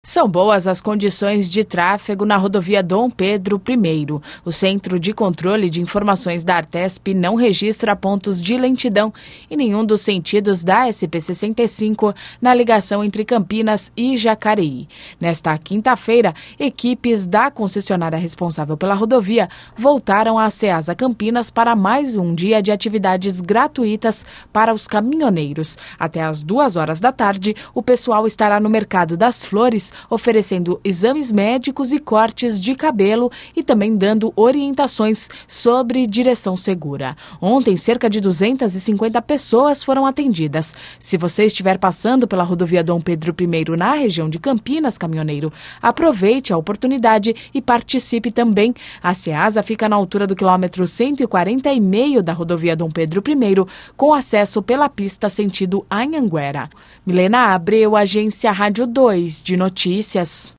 São boas as condições de tráfego na rodovia Dom Pedro I. O Centro de Controle de Informações da Artesp não registra pontos de lentidão em nenhum dos sentidos da SP-65 na ligação entre Campinas e Jacareí. Nesta quinta-feira, equipes da concessionária responsável pela rodovia voltaram à Ceasa Campinas para mais um dia de atividades gratuitas para os caminhoneiros. Até às 2 horas da tarde, o pessoal estará no Mercado das Flores, oferecendo exames médicos e cortes de cabelo e também dando orientações sobre direção segura. Ontem, cerca de 250 pessoas foram atendidas. Se você estiver passando pela rodovia Dom Pedro I na região de Campinas, caminhoneiro, aproveite a oportunidade e participe também. A Ceasa fica na altura do quilômetro 140,5 da rodovia Dom Pedro I, com acesso pela pista sentido Anhanguera. Milena Abreu, Agência Rádio 2 de Notícias.